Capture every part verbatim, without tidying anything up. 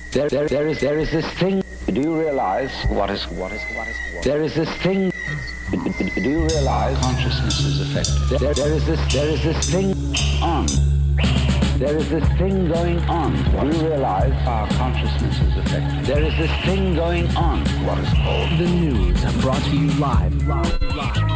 There, there, there is, there is this thing. Do you realize what is, what is, what is, what? There is this thing. Do you realize consciousness is affected? There, there is this, there is this thing on. There is this thing going on. Do you realize our consciousness is affected? There is this thing going on. What is called the news, brought to you live, live, live.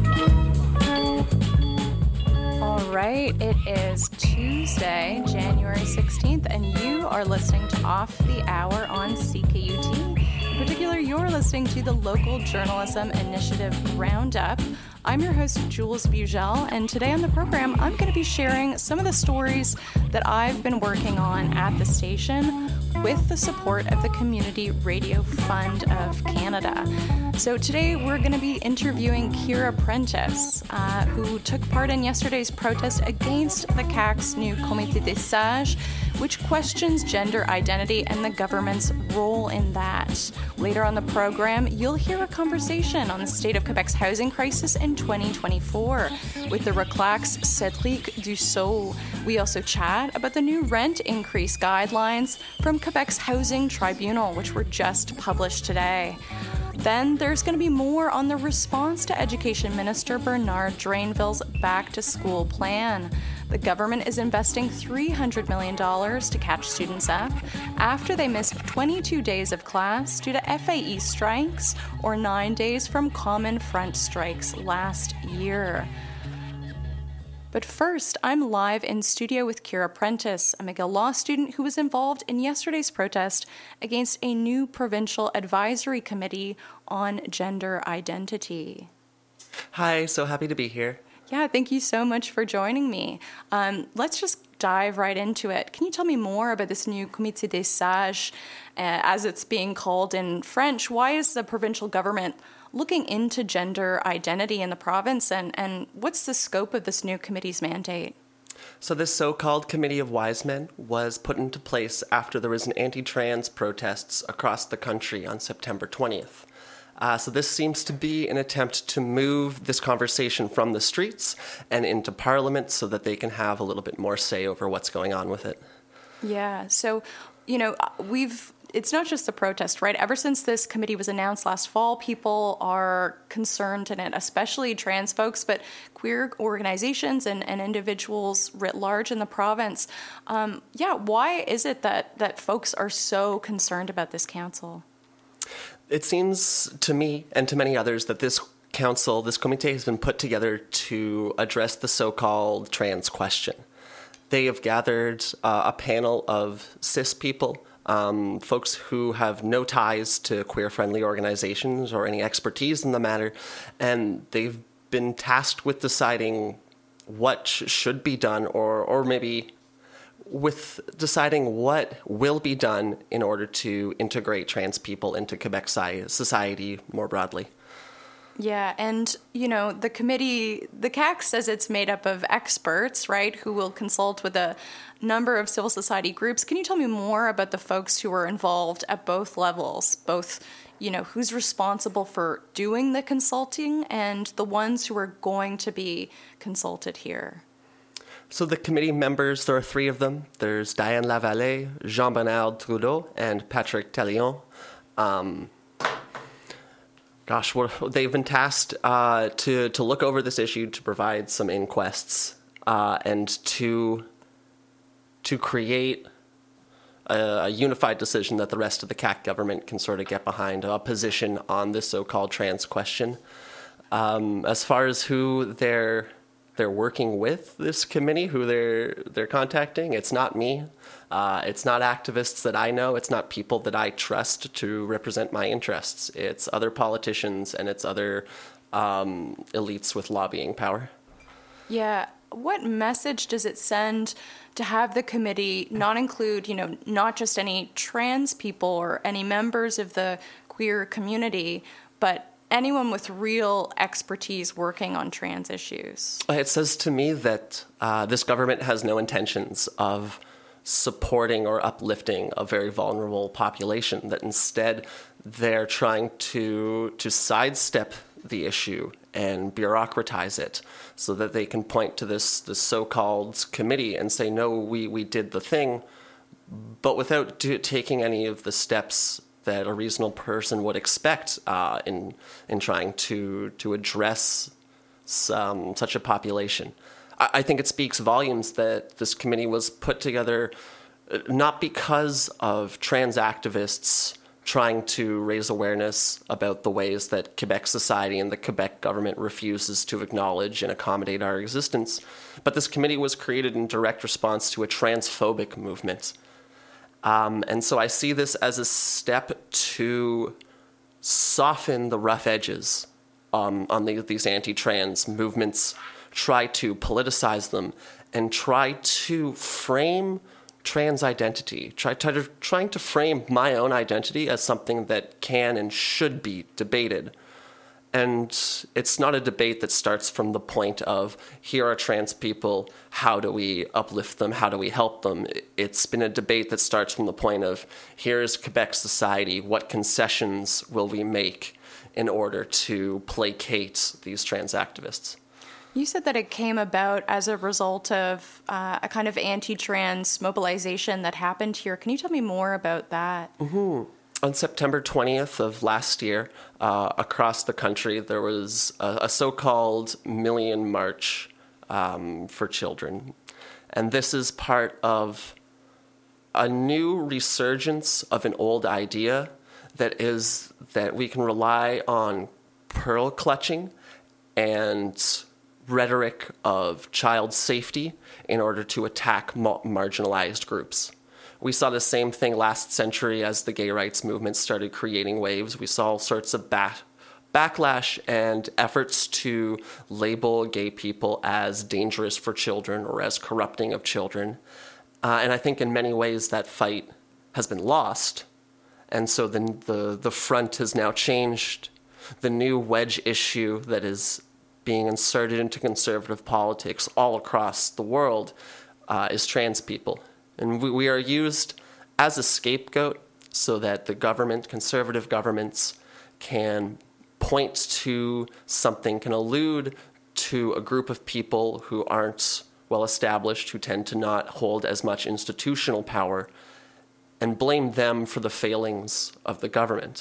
All right, it is Tuesday, January sixteenth, and you are listening to Off the Hour on C K U T. In particular, you're listening to the Local Journalism Initiative Roundup. I'm your host, Jules Bugel, and today on the program, I'm going to be sharing some of the stories that I've been working on at the station with the support of the Community Radio Fund of Canada. So today we're going to be interviewing Kira Prentice, uh, who took part in yesterday's protest against the C A Q's new Comité des Sages, which questions gender identity and the government's role in that. Later on the program, you'll hear a conversation on the state of Quebec's housing crisis in twenty twenty-four with the Reclax Cédric Dussault. We also chat about the new rent increase guidelines from Quebec's Housing Tribunal, which were just published today. Then there's going to be more on the response to Education Minister Bernard Drainville's back-to-school plan. The government is investing three hundred million dollars to catch students up after they missed twenty-two days of class due to F A E strikes or nine days from Common Front strikes last year. But first, I'm live in studio with Kira Prentice, a McGill Law student who was involved in yesterday's protest against a new provincial advisory committee on gender identity. Hi, so happy to be here. Yeah, thank you so much for joining me. Um, let's just dive right into it. Can you tell me more about this new Comité des Sages, uh, as it's being called in French? Why is the provincial government looking into gender identity in the province, and, and what's the scope of this new committee's mandate? So this so-called Committee of Wise Men was put into place after there was an anti-trans protests across the country on September twentieth. Uh, so this seems to be an attempt to move this conversation from the streets and into Parliament so that they can have a little bit more say over what's going on with it. Yeah, so, you know, we've It's not just the protest, right? Ever since this committee was announced last fall, people are concerned in it, especially trans folks, but queer organizations and, and individuals writ large in the province. Um, yeah, why is it that, that folks are so concerned about this council? It seems to me and to many others that this council, this comité, has been put together to address the so-called trans question. They have gathered uh, a panel of cis people, Um, folks who have no ties to queer-friendly organizations or any expertise in the matter, and they've been tasked with deciding what sh- should be done, or, or maybe with deciding what will be done in order to integrate trans people into Quebec society more broadly. Yeah, and, you know, the committee, the C A Q says it's made up of experts, right, who will consult with a number of civil society groups. Can you tell me more about the folks who are involved at both levels, both, you know, who's responsible for doing the consulting and the ones who are going to be consulted here? So the committee members, there are three of them. There's Diane Lavallée, Jean-Bernard Trudeau, and Patrick Talion. Um, Gosh, well, they've been tasked uh, to to look over this issue, to provide some inquests, uh, and to to create a, a unified decision that the rest of the C A Q government can sort of get behind, a position on this so-called trans question. Um, as far as who they're they're working with, this committee, who they're they're contacting, it's not me. Uh, it's not activists that I know. It's not people that I trust to represent my interests. It's other politicians and it's other um, elites with lobbying power. Yeah. What message does it send to have the committee not include, you know, not just any trans people or any members of the queer community, but anyone with real expertise working on trans issues? It says to me that uh, this government has no intentions of supporting or uplifting a very vulnerable population, that instead they're trying to to sidestep the issue and bureaucratize it so that they can point to this, this so-called committee and say, no, we, we did the thing, but without do, taking any of the steps that a reasonable person would expect uh, in in trying to to address some, such a population. I, I think it speaks volumes that this committee was put together not because of trans activists trying to raise awareness about the ways that Quebec society and the Quebec government refuses to acknowledge and accommodate our existence, but this committee was created in direct response to a transphobic movement. Um, and so I see this as a step to soften the rough edges um, on the, these anti-trans movements, try to politicize them, and try to frame trans identity, try, try to, trying to frame my own identity as something that can and should be debated. And it's not a debate that starts from the point of, here are trans people, how do we uplift them, how do we help them? It's been a debate that starts from the point of, here is Quebec society, what concessions will we make in order to placate these trans activists? You said that it came about as a result of uh, a kind of anti-trans mobilization that happened here. Can you tell me more about that? Mm-hmm. On September twentieth of last year, uh, across the country, there was a, a so-called Million March um, for Children. And this is part of a new resurgence of an old idea that is that we can rely on pearl clutching and rhetoric of child safety in order to attack ma- marginalized groups. We saw the same thing last century as the gay rights movement started creating waves. We saw all sorts of back- backlash and efforts to label gay people as dangerous for children or as corrupting of children. Uh, and I think in many ways that fight has been lost. And so the, the, the front has now changed. The new wedge issue that is being inserted into conservative politics all across the world uh, is trans people. And we, we are used as a scapegoat so that the government, conservative governments, can point to something, can allude to a group of people who aren't well established, who tend to not hold as much institutional power, and blame them for the failings of the government.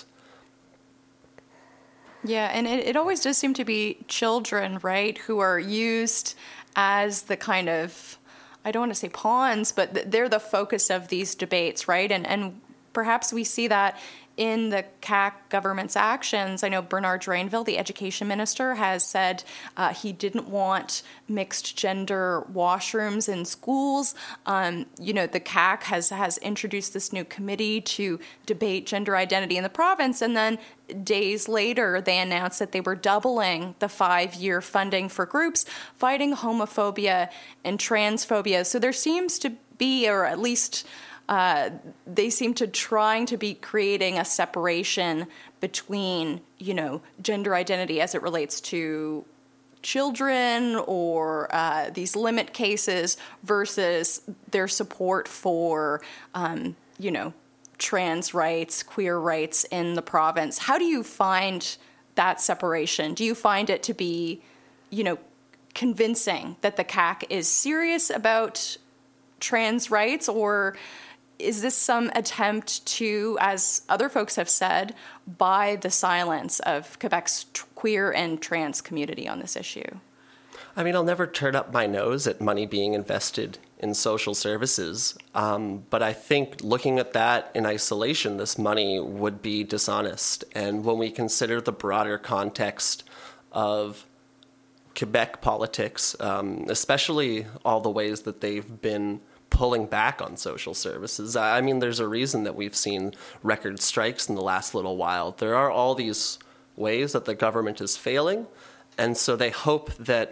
Yeah, and it, it always does seem to be children, right, who are used as the kind of, I don't want to say pawns, but th- they're the focus of these debates, right? And and perhaps we see that in the C A Q government's actions. I know Bernard Drainville, the education minister, has said uh, he didn't want mixed gender washrooms in schools. Um, you know, the C A Q has, has introduced this new committee to debate gender identity in the province, and then days later they announced that they were doubling the five-year funding for groups fighting homophobia and transphobia. So there seems to be, or at least Uh, they seem to trying to be creating a separation between, you know, gender identity as it relates to children or uh, these limit cases versus their support for, um, you know, trans rights, queer rights in the province. How do you find that separation? Do you find it to be, you know, convincing that the C A Q is serious about trans rights, or is this some attempt to, as other folks have said, buy the silence of Quebec's t- queer and trans community on this issue? I mean, I'll never turn up my nose at money being invested in social services, um, but I think looking at that in isolation, this money would be dishonest. And when we consider the broader context of Quebec politics, um, especially all the ways that they've been pulling back on social services. I mean, there's a reason that we've seen record strikes in the last little while. There are all these ways that the government is failing, and so they hope that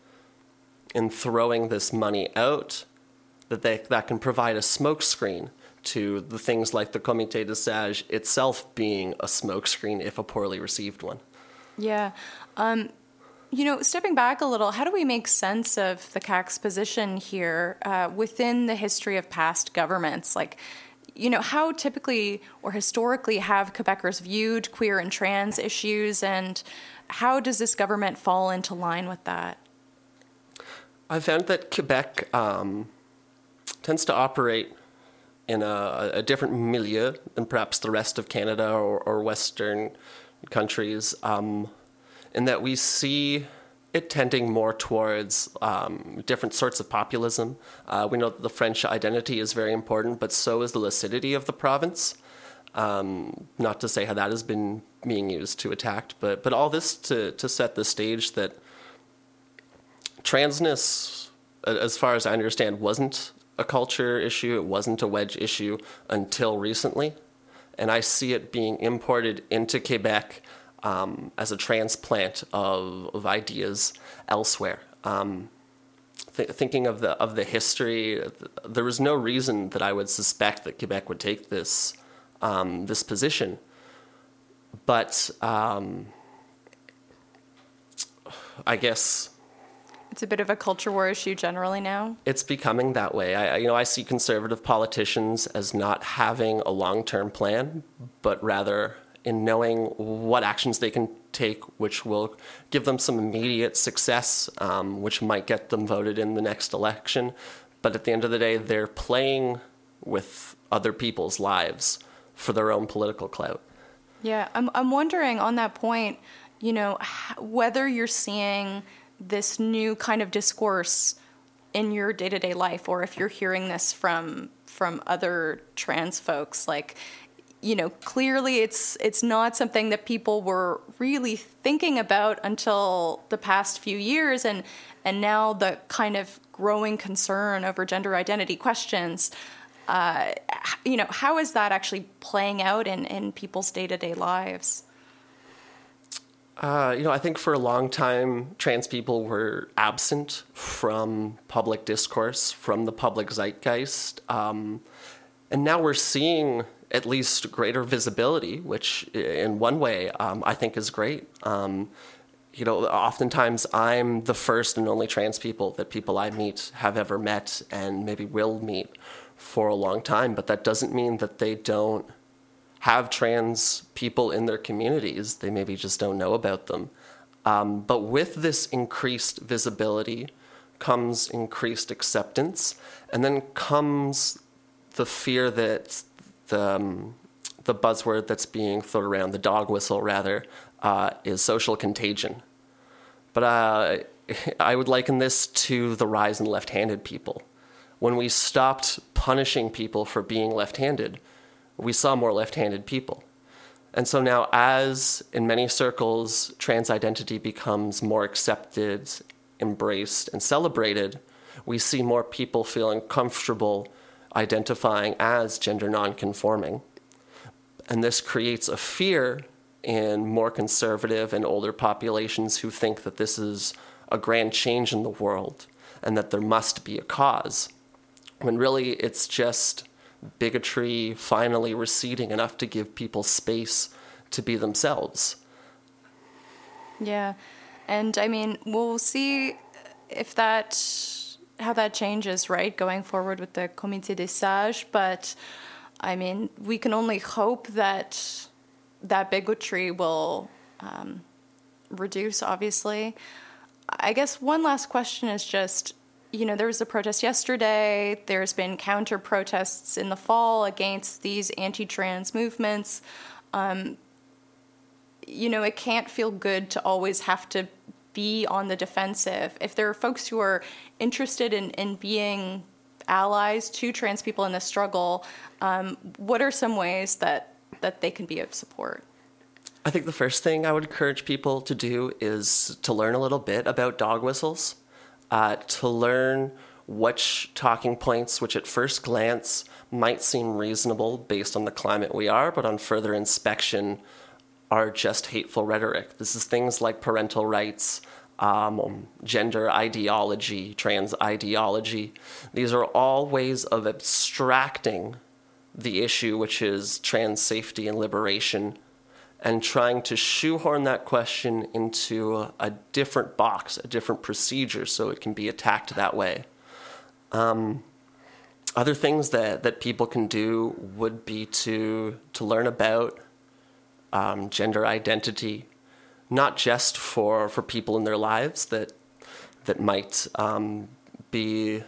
in throwing this money out, that they, that can provide a smokescreen to the things like the Comité de Sages itself being a smokescreen if a poorly received one. Yeah. Um, You know, stepping back a little, how do we make sense of the C A Q's position here uh, within the history of past governments? Like, you know, how typically or historically have Quebecers viewed queer and trans issues, and how does this government fall into line with that? I found that Quebec um, tends to operate in a, a different milieu than perhaps the rest of Canada or, or Western countries, um, in that we see it tending more towards um, different sorts of populism. Uh, we know that the French identity is very important, but so is the lucidity of the province. Um, not to say how that has been being used to attack, but but all this to, to set the stage that transness, as far as I understand, wasn't a culture issue. It wasn't a wedge issue until recently. And I see it being imported into Quebec um, as a transplant of, of ideas elsewhere. Um, th- thinking of the of the history, there was no reason that I would suspect that Quebec would take this um, this position. But um, I guess it's a bit of a culture war issue generally now. It's becoming that way. I, you know, I see conservative politicians as not having a long-term plan, but rather in knowing what actions they can take, which will give them some immediate success, um, which might get them voted in the next election. But at the end of the day, they're playing with other people's lives for their own political clout. Yeah, I'm I'm wondering on that point, you know, whether you're seeing this new kind of discourse in your day-to-day life, or if you're hearing this from from other trans folks. Like, you know, clearly it's it's not something that people were really thinking about until the past few years, and and now the kind of growing concern over gender identity questions. Uh, you know, how is that actually playing out in, in people's day-to-day lives? Uh, you know, I think for a long time, trans people were absent from public discourse, from the public zeitgeist. Um, and now we're seeing at least greater visibility, which in one way um, I think is great. Um, you know, oftentimes I'm the first and only trans people that people I meet have ever met and maybe will meet for a long time, but that doesn't mean that they don't have trans people in their communities. They maybe just don't know about them. Um, but with this increased visibility comes increased acceptance, and then comes the fear that the, um, the buzzword that's being thrown around, the dog whistle rather, uh, is social contagion. But uh, I would liken this to the rise in left-handed people. When we stopped punishing people for being left-handed, we saw more left-handed people. And so now, as in many circles, trans identity becomes more accepted, embraced, and celebrated, we see more people feeling comfortable identifying as gender non-conforming. And this creates a fear in more conservative and older populations who think that this is a grand change in the world and that there must be a cause, when really it's just bigotry finally receding enough to give people space to be themselves. Yeah, and I mean, we'll see if that, how that changes, right, going forward with the Comité des Sages, but I mean, we can only hope that that bigotry will um, reduce, obviously. I guess one last question is just, you know, there was a protest yesterday. There's been counter protests in the fall against these anti-trans movements. Um, you know, it can't feel good to always have to be on the defensive. If there are folks who are interested in, in being allies to trans people in this struggle, um, what are some ways that, that they can be of support? I think the first thing I would encourage people to do is to learn a little bit about dog whistles. Uh, to learn which talking points, which at first glance might seem reasonable based on the climate we are, but on further inspection are just hateful rhetoric. This is things like parental rights, um, gender ideology, trans ideology. These are all ways of abstracting the issue, which is trans safety and liberation, and trying to shoehorn that question into a, a different box, a different procedure, so it can be attacked that way. Um, other things that, that people can do would be to to learn about um, gender identity, not just for, for people in their lives that that might um, be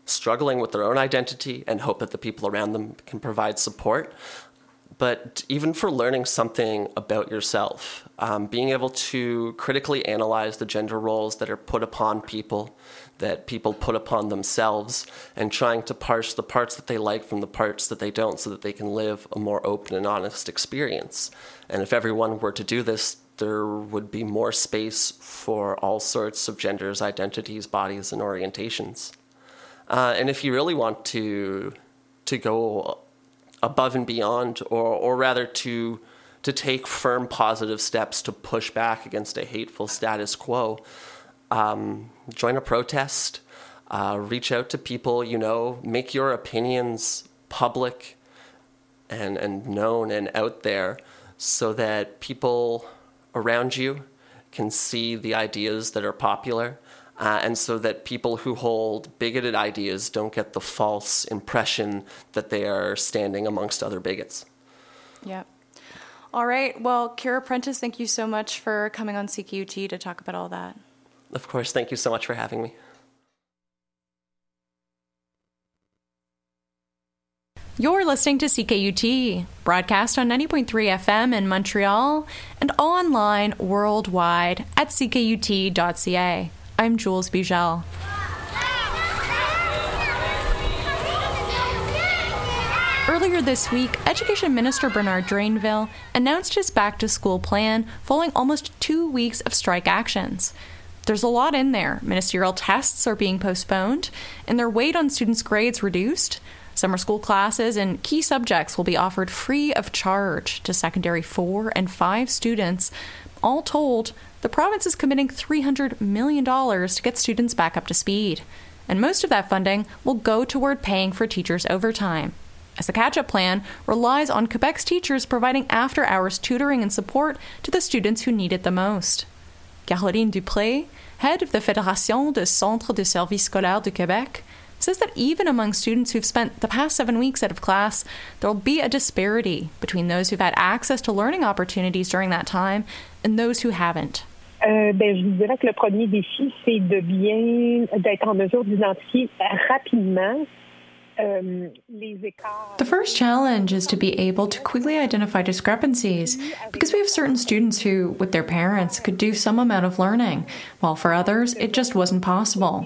struggling with their own identity and hope that the people around them can provide support. But even for learning something about yourself, um, being able to critically analyze the gender roles that are put upon people, that people put upon themselves, and trying to parse the parts that they like from the parts that they don't so that they can live a more open and honest experience. And if everyone were to do this, there would be more space for all sorts of genders, identities, bodies, and orientations. Uh, and if you really want to to go above and beyond, or or rather to to take firm positive steps to push back against a hateful status quo, um, join a protest, uh, reach out to people you know, make your opinions public and, and known and out there so that people around you can see the ideas that are popular. Uh, and so that people who hold bigoted ideas don't get the false impression that they are standing amongst other bigots. Yep. All right. Well, Kira Prentice, thank you so much for coming on C K U T to talk about all that. Of course. Thank you so much for having me. You're listening to C K U T, broadcast on ninety point three F M in Montreal and online worldwide at c k u t dot c a. I'm Jules Bugel. Earlier this week, Education Minister Bernard Drainville announced his back-to-school plan following almost two weeks of strike actions. There's a lot in there. Ministerial tests are being postponed, and their weight on students' grades reduced. Summer school classes and key subjects will be offered free of charge to secondary four and five students. All told, the province is committing three hundred million dollars to get students back up to speed. And most of that funding will go toward paying for teachers' overtime, as the catch-up plan relies on Quebec's teachers providing after-hours tutoring and support to the students who need it the most. Caroline Dupré, head of the Fédération des Centres de Services Scolaires du Québec, says that even among students who've spent the past seven weeks out of class, there'll be a disparity between those who've had access to learning opportunities during that time and those who haven't. Euh, ben, je vous dirais que le premier défi, c'est de bien, d'être en mesure d'identifier rapidement um, les écarts. The first challenge is to be able to quickly identify discrepancies, because we have certain students who, with their parents, could do some amount of learning, while for others, it just wasn't possible.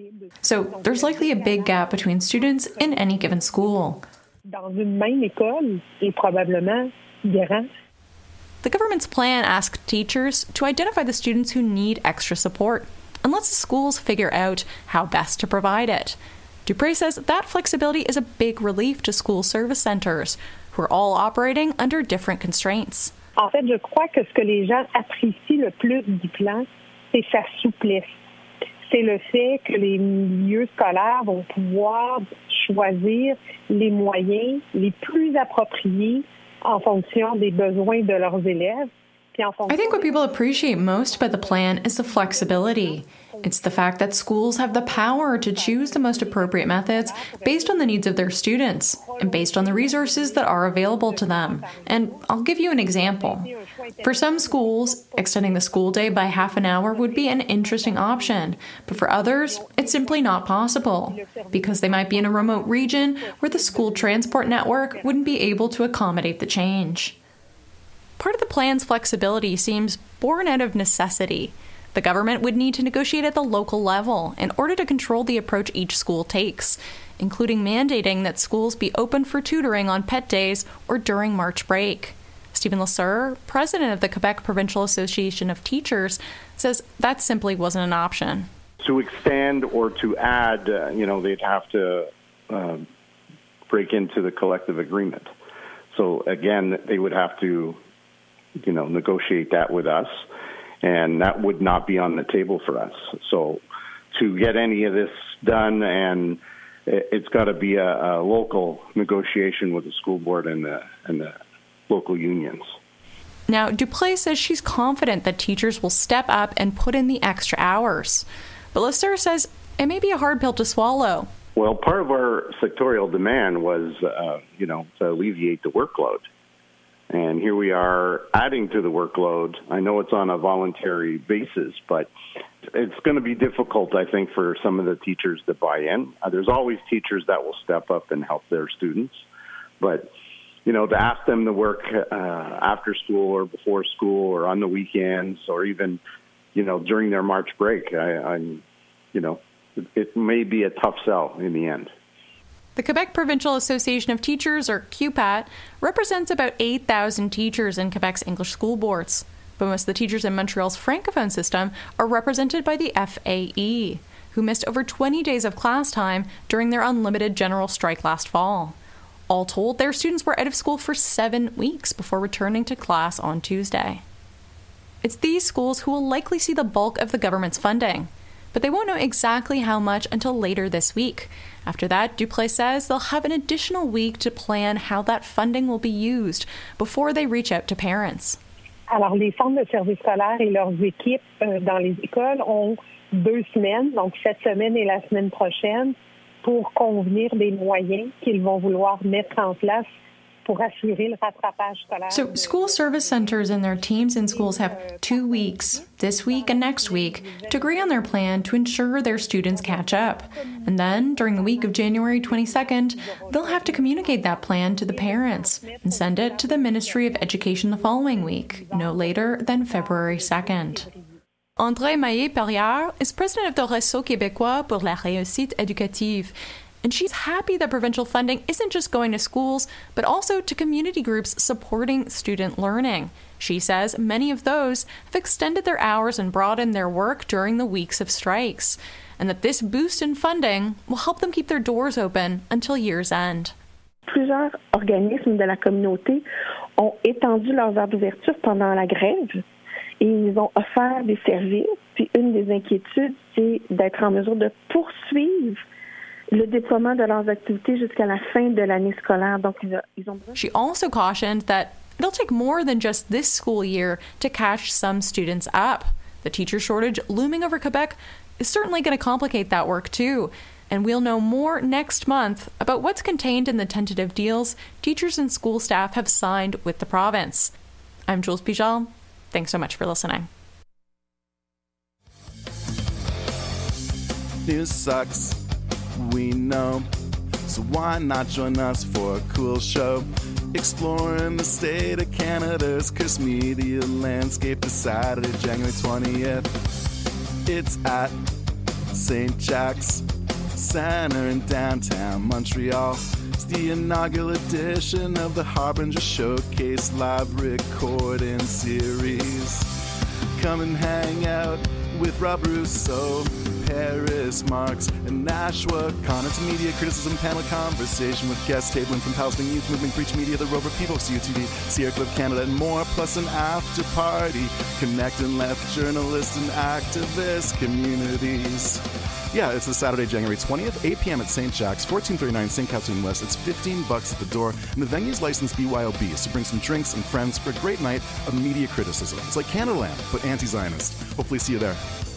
So there's likely a big gap between students in any given school. Dans une même école, et probablement grand. The government's plan asks teachers to identify the students who need extra support and lets the schools figure out how best to provide it. Dupré says that flexibility is a big relief to school service centers, who are all operating under different constraints. En fait, je crois que ce que les gens apprécient le plus du plan, c'est sa souplesse. C'est le fait que les milieux scolaires vont pouvoir choisir les moyens les plus appropriés en fonction des besoins de leurs élèves. I think what people appreciate most about the plan is the flexibility. It's the fact that schools have the power to choose the most appropriate methods based on the needs of their students and based on the resources that are available to them. And I'll give you an example. For some schools, extending the school day by half an hour would be an interesting option, but for others, it's simply not possible because they might be in a remote region where the school transport network wouldn't be able to accommodate the change. Part of the plan's flexibility seems born out of necessity. The government would need to negotiate at the local level in order to control the approach each school takes, including mandating that schools be open for tutoring on pet days or during March break. Stephen Lasser, president of the Quebec Provincial Association of Teachers, says that simply wasn't an option. To expand or to add, uh, you know, they'd have to uh, break into the collective agreement. So again, they would have to, you know, negotiate that with us, and that would not be on the table for us. So to get any of this done, and it's got to be a, a local negotiation with the school board and the and the local unions. Now, Dupré says she's confident that teachers will step up and put in the extra hours. But Lister says it may be a hard pill to swallow. Well, part of our sectorial demand was, uh, you know, to alleviate the workload. And here we are adding to the workload. I know it's on a voluntary basis, but it's going to be difficult, I think, for some of the teachers to buy in. Uh, there's always teachers that will step up and help their students. But, you know, to ask them to work uh, after school or before school or on the weekends or even, you know, during their March break, I, I'm, you know, it, it may be a tough sell in the end. The Quebec Provincial Association of Teachers, or Q P A T, represents about eight thousand teachers in Quebec's English school boards. But most of the teachers in Montreal's Francophone system are represented by the F A E, who missed over twenty days of class time during their unlimited general strike last fall. All told, their students were out of school for seven weeks before returning to class on Tuesday. It's these schools who will likely see the bulk of the government's funding, but they won't know exactly how much until later this week. After that, Duplay says they'll have an additional week to plan how that funding will be used before they reach out to parents. Alors, les centres de services scolaires et leurs équipes euh, dans les écoles ont deux semaines, donc cette semaine et la semaine prochaine, pour convenir des moyens qu'ils vont vouloir mettre en place pour assurer le rattrapage scolaire. So school service centers and their teams in schools have two weeks, this week and next week, to agree on their plan to ensure their students catch up. And then, during the week of January twenty-second, they'll have to communicate that plan to the parents and send it to the Ministry of Education the following week, no later than February second. André Maillet-Perrière is president of the Réseau Québécois pour la réussite éducative, and she's happy that provincial funding isn't just going to schools, but also to community groups supporting student learning. She says many of those have extended their hours and broadened their work during the weeks of strikes, and that this boost in funding will help them keep their doors open until year's end. Plusieurs organismes de la communauté ont étendu leurs heures d'ouverture pendant la grève et ils ont offert des services. Puis une des inquiétudes, c'est d'être en mesure de poursuivre le déploiement de leurs activités jusqu'à la fin de l'année scolaire. Donc, ils ont... She also cautioned that it'll take more than just this school year to catch some students up. The teacher shortage looming over Quebec is certainly going to complicate that work too. And we'll know more next month about what's contained in the tentative deals teachers and school staff have signed with the province. I'm Jules Pijal. Thanks so much for listening. News sucks, we know. So why not join us for a cool show? Exploring the state of Canada's cursed media landscape this Saturday, January twentieth. It's at Saint Jacques Center in downtown Montreal. It's the inaugural edition of the Harbinger Showcase live recording series. Come and hang out with Rob Rousseau, Paris Marks, and Nashua. Connor to media criticism panel conversation with guests tabling from Palestinian Youth Movement, Preach Media, The Rover People, C U T V, Sierra Club Canada, and more, plus an after party connecting left journalists and activist communities. Yeah, it's this Saturday, January twentieth, eight p.m. at Saint Jacques, fourteen thirty-nine Saint Catherine West. It's fifteen bucks at the door, and the venue's licensed B Y O B, so bring some drinks and friends for a great night of media criticism. It's like Canadaland, but anti-Zionist. Hopefully see you there.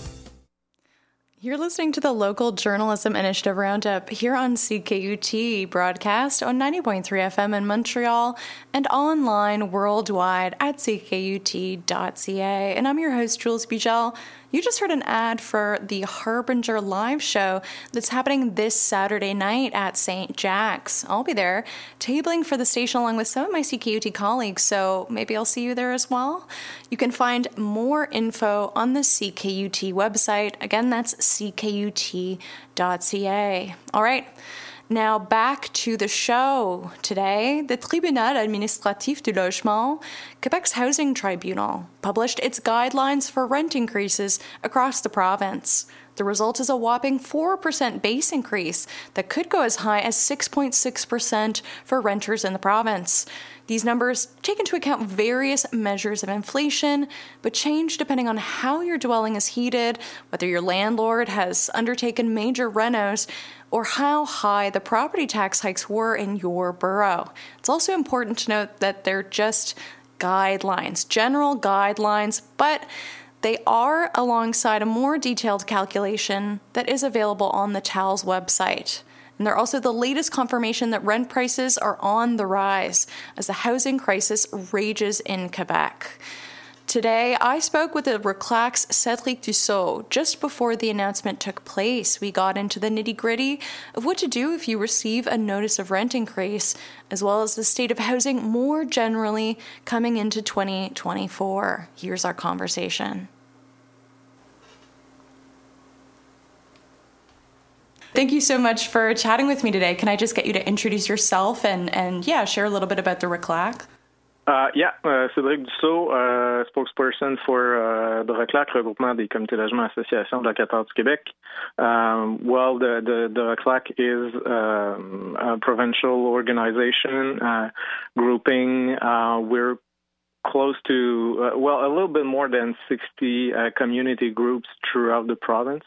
You're listening to the Local Journalism Initiative Roundup here on C K U T, broadcast on ninety point three F M in Montreal and online worldwide at c k u t dot c a. And I'm your host, Jules Bijal. You just heard an ad for the Harbinger live show that's happening this Saturday night at Saint Jacques. I'll be there, tabling for the station along with some of my C K U T colleagues, so maybe I'll see you there as well. You can find more info on the C K U T website. Again, that's c k u t dot c a. All right. Now back to the show. Today, the Tribunal Administratif du Logement, Quebec's housing tribunal, published its guidelines for rent increases across the province. The result is a whopping four percent base increase that could go as high as six point six percent for renters in the province. These numbers take into account various measures of inflation, but change depending on how your dwelling is heated, whether your landlord has undertaken major renos, or how high the property tax hikes were in your borough. It's also important to note that they're just guidelines, general guidelines, but they are alongside a more detailed calculation that is available on the T A L's website. And they're also the latest confirmation that rent prices are on the rise as the housing crisis rages in Quebec. Today, I spoke with the Reclac's Cédric Dussault just before the announcement took place. We got into the nitty-gritty of what to do if you receive a notice of rent increase, as well as the state of housing more generally coming into twenty twenty-four. Here's our conversation. Thank you so much for chatting with me today. Can I just get you to introduce yourself and, and yeah, share a little bit about the Reclac? Uh, yeah, uh, Cédric Dussault, uh, spokesperson for uh, the Reclac, Regroupement des Comités Logement Association locataires du Québec. Um, well, the, the, the Reclac is um, a provincial organization, uh, grouping. Uh, we're close to, uh, well, a little bit more than sixty uh, community groups throughout the province.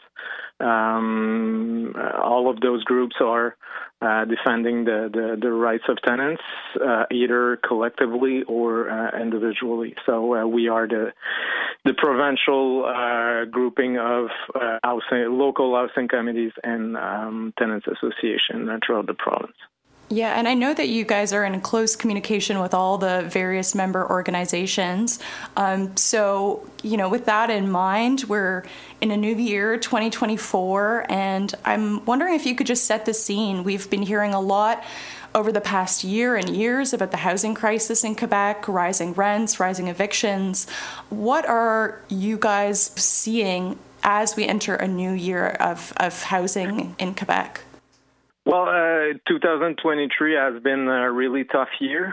Um, all of those groups are uh, defending the, the, the rights of tenants, uh, either collectively or uh, individually. So uh, we are the the provincial uh, grouping of uh, housing, local housing committees and um, tenants association throughout the province. Yeah, and I know that you guys are in close communication with all the various member organizations. Um, so, you know, with that in mind, we're in a new year, twenty twenty-four, and I'm wondering if you could just set the scene. We've been hearing a lot over the past year and years about the housing crisis in Quebec, rising rents, rising evictions. What are you guys seeing as we enter a new year of, of housing in Quebec? Well, uh, two thousand twenty-three has been a really tough year.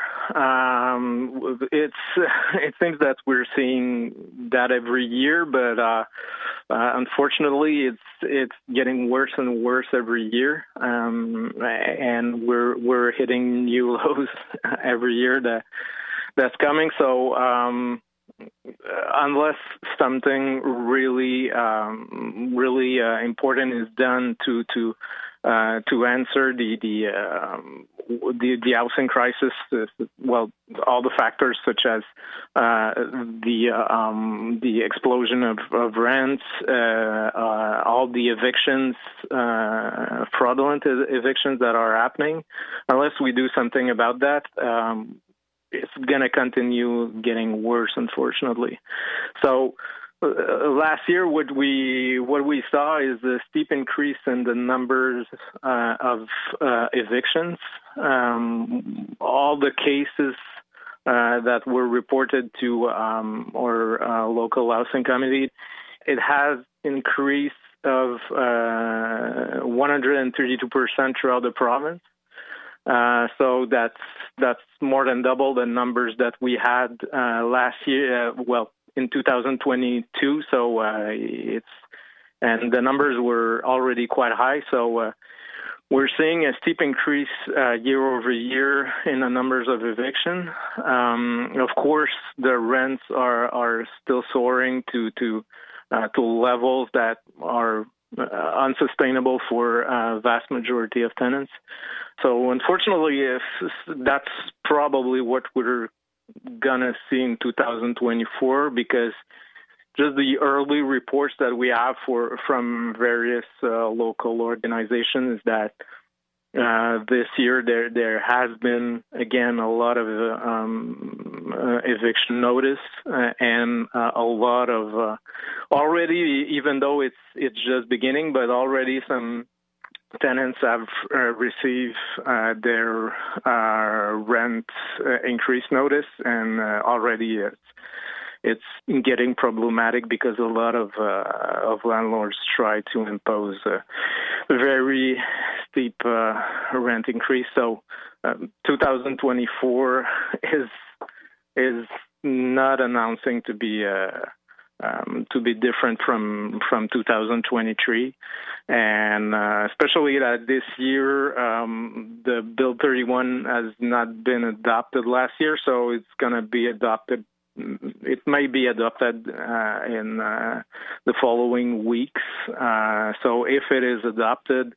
Um, it's it seems that we're seeing that every year, but uh, uh, unfortunately, it's it's getting worse and worse every year, um, and we're we're hitting new lows every year that that's coming. So. Um, Unless something really, um, really uh, important is done to to uh, to answer the the, um, the the housing crisis, uh, well, all the factors such as uh, the uh, um, the explosion of, of rents, uh, uh, all the evictions, uh, fraudulent evictions that are happening, unless we do something about that. Um, It's going to continue getting worse, unfortunately. So uh, last year, what we what we saw is a steep increase in the numbers uh, of uh, evictions. Um, all the cases uh, that were reported to um, our uh, local housing committee, it has increased of uh, one hundred thirty-two percent throughout the province. Uh, so that's that's more than double the numbers that we had uh, last year. Uh, well, in two thousand twenty-two. So uh, it's and the numbers were already quite high. So uh, we're seeing a steep increase uh, year over year in the numbers of eviction. Um, of course, the rents are are still soaring to to uh, to levels that are Uh, unsustainable for a vast majority of tenants. So unfortunately, if that's probably what we're gonna see in two thousand twenty-four, because just the early reports that we have for from various uh, local organizations is that uh, this year there there has been again a lot of uh, um, uh, eviction notice uh, and uh, a lot of uh, already, even though it's it's just beginning, but already some tenants have uh, received uh, their uh, rent uh, increase notice, and uh, already it's it's getting problematic because a lot of uh, of landlords try to impose a very steep uh, rent increase. So um, two thousand twenty-four is is not announcing to be uh, um, to be different from from two thousand twenty-three, and uh, especially that this year um, the Bill thirty-one has not been adopted last year, so it's going to be adopted. It may be adopted uh, in uh, the following weeks. Uh, so if it is adopted,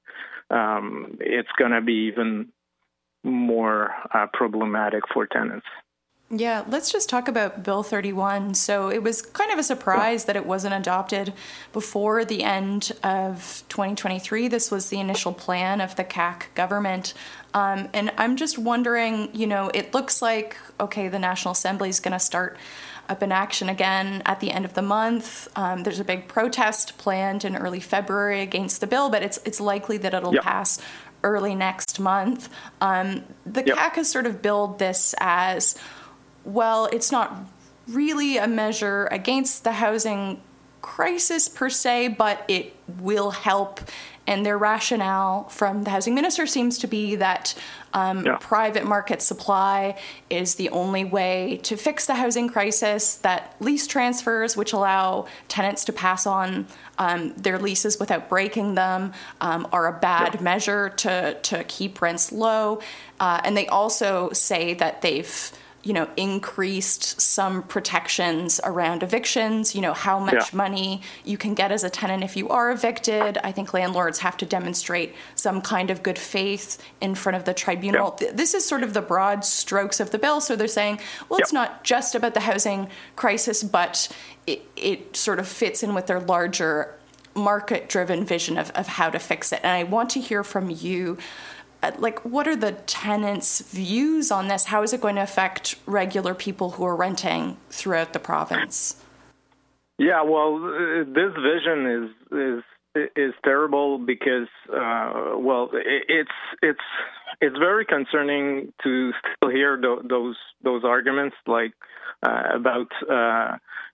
um, it's going to be even more uh, problematic for tenants. Yeah, let's just talk about Bill thirty-one. So it was kind of a surprise that it wasn't adopted before the end of twenty twenty-three. This was the initial plan of the C A C government. Um, and I'm just wondering, you know, it looks like, okay, the National Assembly is going to start up in action again at the end of the month. Um, there's a big protest planned in early February against the bill, but it's it's likely that it'll yep. pass early next month. Um, the yep. C A C has sort of billed this as, well, it's not really a measure against the housing crisis per se, but it will help. And their rationale from the housing minister seems to be that um, yeah. private market supply is the only way to fix the housing crisis, that lease transfers, which allow tenants to pass on um, their leases without breaking them, um, are a bad yeah. measure to, to keep rents low. Uh, and they also say that they've you know, increased some protections around evictions, you know, how much yeah. money you can get as a tenant if you are evicted. I think landlords have to demonstrate some kind of good faith in front of the tribunal. Yeah. This is sort of the broad strokes of the bill. So they're saying, well, yeah. it's not just about the housing crisis, but it, it sort of fits in with their larger market-driven vision of, of how to fix it. And I want to hear from you. Like, what are the tenants' views on this? How is it going to affect regular people who are renting throughout the province? Yeah, well, this vision is is is terrible because, uh, well, it's it's it's very concerning to still hear th- those those arguments, like uh, about uh,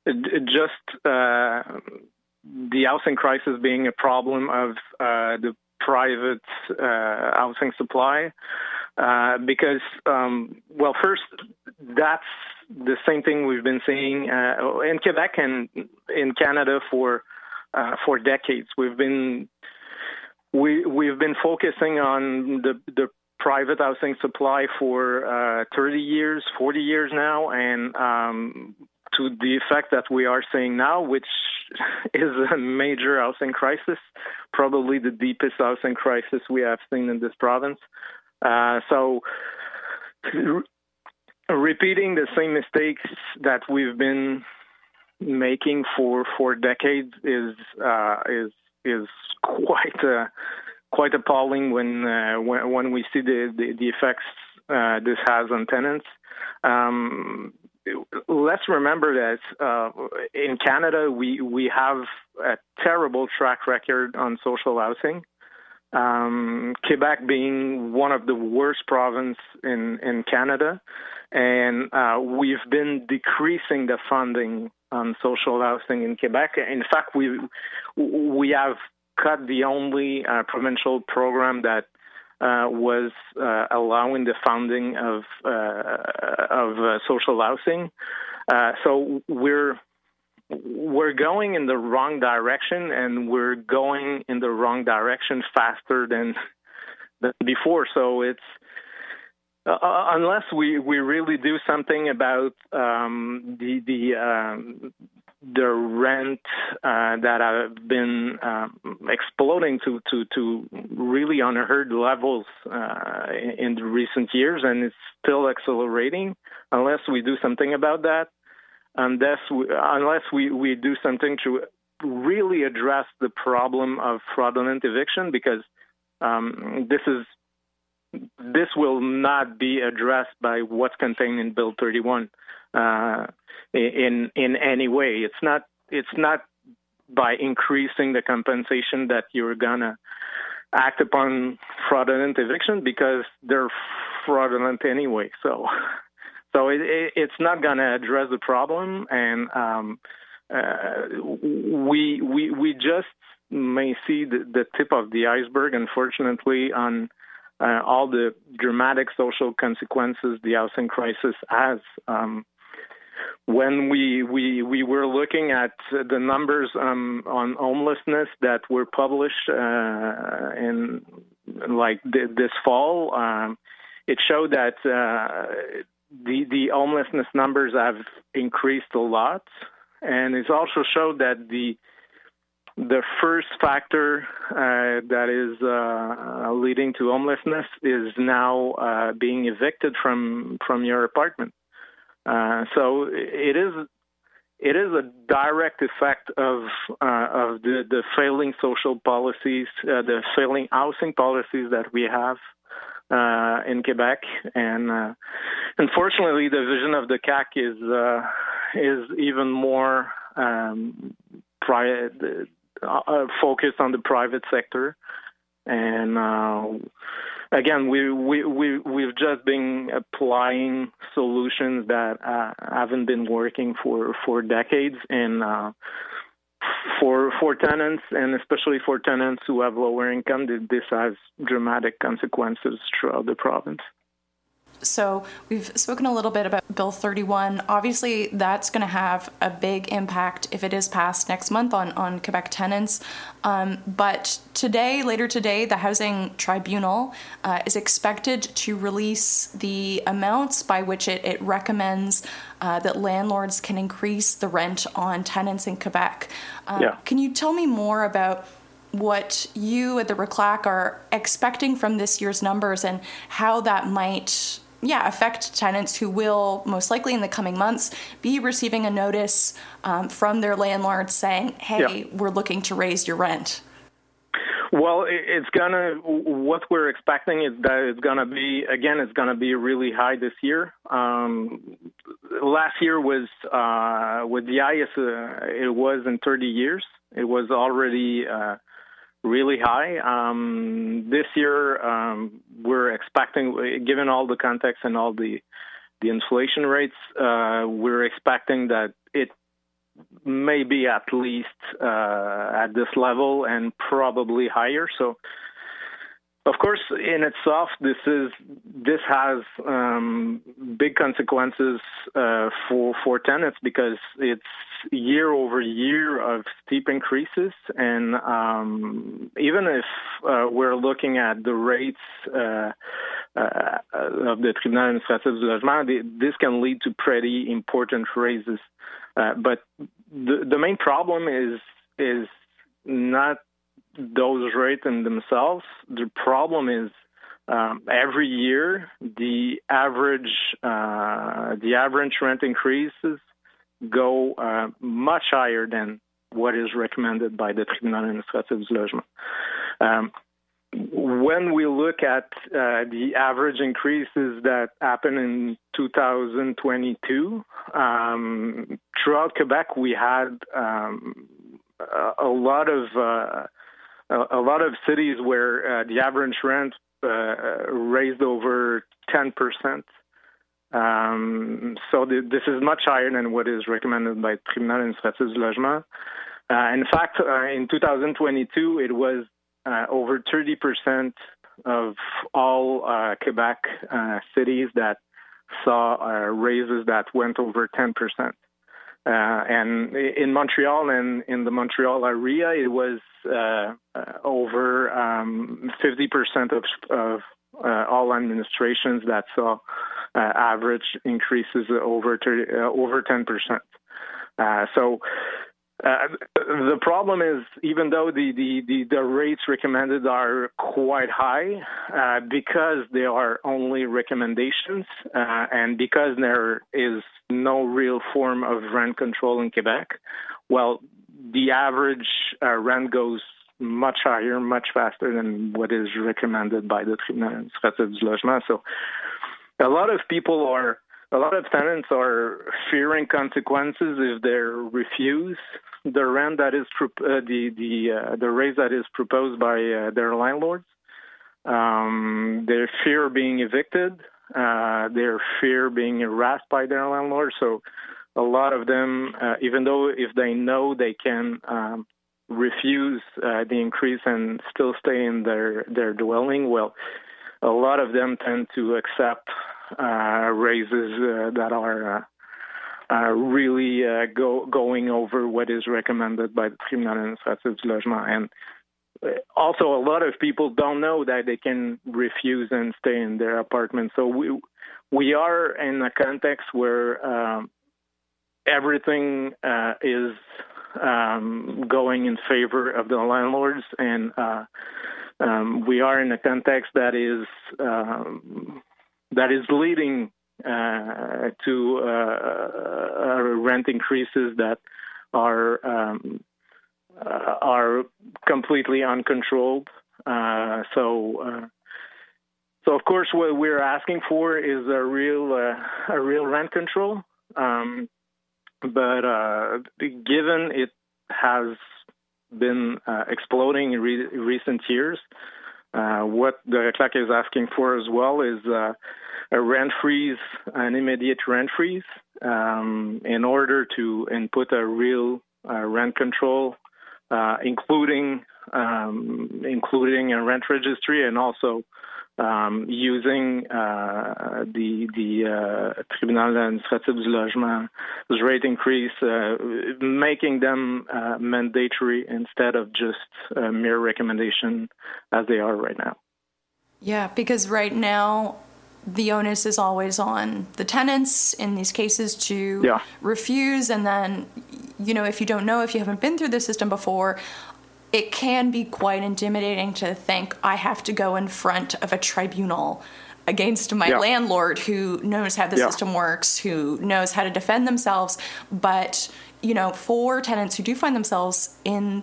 just uh, the housing crisis being a problem of uh, the private uh, housing supply, uh, because, um, well, first, that's the same thing we've been seeing uh, in Quebec and in Canada for uh, for decades. We've been we we've been focusing on the the private housing supply for uh, thirty years, forty years now, and um, to the effect that we are seeing now, which is a major housing crisis, probably the deepest housing crisis we have seen in this province. Uh, so re- repeating the same mistakes that we've been making for, for decades is uh, is is quite uh, quite appalling when uh, when, when we see the the, the effects uh, this has on tenants. Um, Let's remember that uh, in Canada, we, we have a terrible track record on social housing. Um, Quebec being one of the worst provinces in, in Canada. And uh, we've been decreasing the funding on social housing in Quebec. In fact, we we have cut the only uh, provincial program that Uh, was uh, allowing the funding of uh, of uh, social housing. Uh, so we're we're going in the wrong direction, and we're going in the wrong direction faster than than before. So it's uh, unless we, we really do something about um, the the um, the rent uh, that have been um, exploding to, to, to really unheard levels uh, in, in the recent years, and it's still accelerating. Unless we do something about that, unless we, unless we, we do something to really address the problem of fraudulent eviction, because um, this is this will not be addressed by what's contained in Bill thirty-one. Uh, in in any way. It's not it's not by increasing the compensation that you're gonna act upon fraudulent eviction, because they're fraudulent anyway. So so it, it, it's not gonna address the problem, and um, uh, we we we just may see the, the tip of the iceberg, unfortunately, on uh, all the dramatic social consequences the housing crisis has. Um, When we, we we were looking at the numbers um, on homelessness that were published uh, in like th- this fall, um, it showed that uh, the the homelessness numbers have increased a lot, and it also showed that the the first factor uh, that is uh, leading to homelessness is now uh, being evicted from from your apartment. Uh, so it is it is a direct effect of uh, of the, the failing social policies, uh, the failing housing policies that we have uh, in Quebec, and uh, unfortunately, the vision of the C A Q is uh, is even more um, pri- uh, focused on the private sector, and uh, again, we we we we've just been applying solutions that uh, haven't been working for for decades, and uh, for for tenants, and especially for tenants who have lower income, this has dramatic consequences throughout the province. So we've spoken a little bit about Bill thirty-one. Obviously, that's going to have a big impact if it is passed next month on, on Quebec tenants. Um, but today, later today, the Housing Tribunal uh, is expected to release the amounts by which it, it recommends uh, that landlords can increase the rent on tenants in Quebec. Um, yeah. Can you tell me more about what you at the R C L A C are expecting from this year's numbers and how that might yeah, affect tenants who will most likely in the coming months be receiving a notice um, from their landlord saying, hey, yeah. we're looking to raise your rent? Well, it's gonna, what we're expecting is that it's gonna be, again, it's gonna be really high this year. Um, last year was, uh, with the highest uh, it was in thirty years. It was already uh, really high. Um, this year, um, we're expecting, given all the context and all the the inflation rates, uh, we're expecting that it may be at least uh, at this level and probably higher. So, of course, in itself, this is this has um, big consequences uh, for for tenants because it's year over year of steep increases, and um, even if uh, we're looking at the rates uh, uh, of the Tribunal Administratif du Logement, this can lead to pretty important raises. Uh, but the the main problem is is not those rates in themselves. The problem is um, every year the average uh, the average rent increases go uh, much higher than what is recommended by the Tribunal Administratif du Logement. Um, when we look at uh, the average increases that happened in two thousand twenty-two, um, throughout Quebec, we had um, a, a lot of uh, a, a lot of cities where uh, the average rent uh, raised over ten percent. Um, so the, this is much higher than what is recommended by Tribunal Administratif du Logement. Uh, in fact, uh, in two thousand twenty-two, it was uh, over thirty percent of all uh, Quebec uh, cities that saw uh, raises that went over ten percent. Uh, and in Montreal and in the Montreal area, it was uh, uh, over um, fifty percent of, of uh, all administrations that saw uh, average increases over thirty, uh, over ten percent. Uh, so uh, the problem is, even though the, the, the, the rates recommended are quite high, uh, because they are only recommendations uh, and because there is no real form of rent control in Quebec, well, the average uh, rent goes much higher, much faster than what is recommended by the Tribunal Administratif du Logement. So a lot of people are, a lot of tenants are fearing consequences if they refuse the rent that is, uh, the the uh, the raise that is proposed by uh, their landlords. Um, they fear being evicted. Uh, they fear being harassed by their landlord. So a lot of them, uh, even though if they know they can um, refuse uh, the increase and still stay in their, their dwelling, well, a lot of them tend to accept uh, raises uh, that are uh, uh, really uh, go, going over what is recommended by the Tribunal Administratif du Logement. And also, a lot of people don't know that they can refuse and stay in their apartment. So we we are in a context where um, everything uh, is um, going in favor of the landlords, and uh, um, we are in a context that is um, that is leading uh, to uh, uh, rent increases that are um, uh, are completely uncontrolled. Uh, so, uh, so of course, what we're asking for is a real uh, a real rent control. Um, but uh, given it has been uh, exploding in re- recent years, uh, what the C L A C is asking for as well is uh, a rent freeze, an immediate rent freeze, um, in order to input a real uh, rent control, uh, including um, including a rent registry, and also um, using uh, the the uh, Tribunal administratif du logement's rate increase, uh, making them uh, mandatory instead of just a mere recommendation as they are right now. Yeah, because right now the onus is always on the tenants in these cases to yeah. refuse. And then, you know, if you don't know, if you haven't been through the system before, it can be quite intimidating to think I have to go in front of a tribunal against my yeah. landlord who knows how the yeah. system works, who knows how to defend themselves. But, you know, for tenants who do find themselves in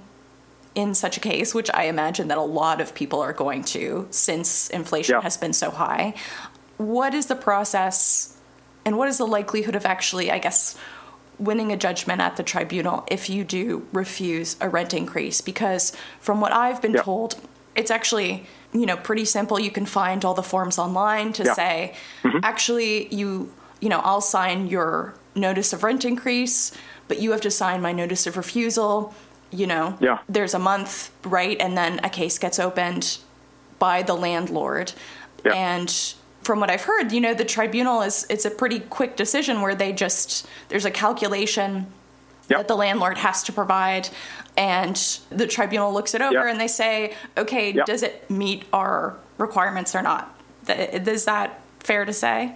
in such a case, which I imagine that a lot of people are going to since inflation yeah. has been so high, what is the process and what is the likelihood of actually, I guess, winning a judgment at the tribunal if you do refuse a rent increase? Because from what I've been yeah. told, it's actually, you know, pretty simple. You can find all the forms online to yeah. say, mm-hmm. actually, you, you know, I'll sign your notice of rent increase, but you have to sign my notice of refusal. You know, yeah. there's a month, right? And then a case gets opened by the landlord. Yeah. And from what I've heard, you know, the tribunal is, it's a pretty quick decision where they just, there's a calculation yep. that the landlord has to provide, and the tribunal looks it over yep. and they say, okay, yep. does it meet our requirements or not? Is that fair to say?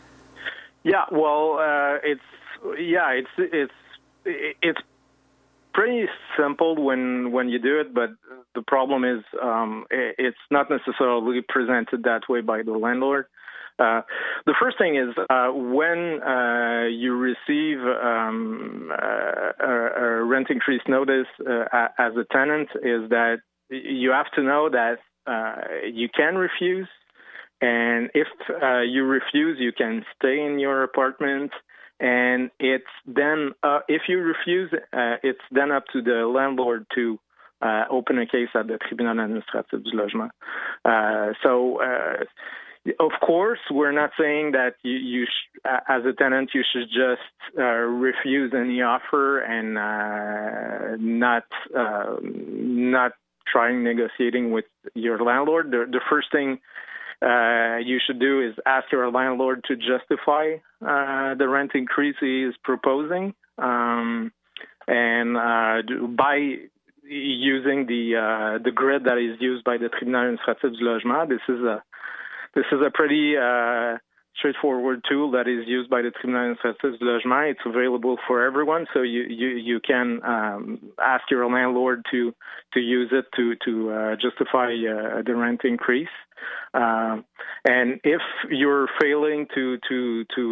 Yeah, well, uh, it's, yeah, it's, it's, it's pretty simple when, when you do it, but the problem is um, it's not necessarily presented that way by the landlord. Uh, the first thing is uh, when uh, you receive um, uh, a, a rent increase notice uh, as a tenant, is that you have to know that uh, you can refuse, and if uh, you refuse, you can stay in your apartment. And it's then, uh, if you refuse, uh, it's then up to the landlord to uh, open a case at the Tribunal administratif du logement. Uh, so, uh, of course, we're not saying that you, you sh- as a tenant, you should just uh, refuse any offer and uh, not uh, not trying negotiating with your landlord. The, the first thing Uh, you should do is ask your landlord to justify uh, the rent increase he is proposing, um, and uh, by using the uh, the grid that is used by the Tribunal administratif du logement. This is a this is a pretty uh, straightforward tool that is used by the Tribunal administratif du logement. It's available for everyone, so you you, you can um, ask your landlord to to use it to to uh, justify uh, the rent increase. Uh, and if you're failing to to to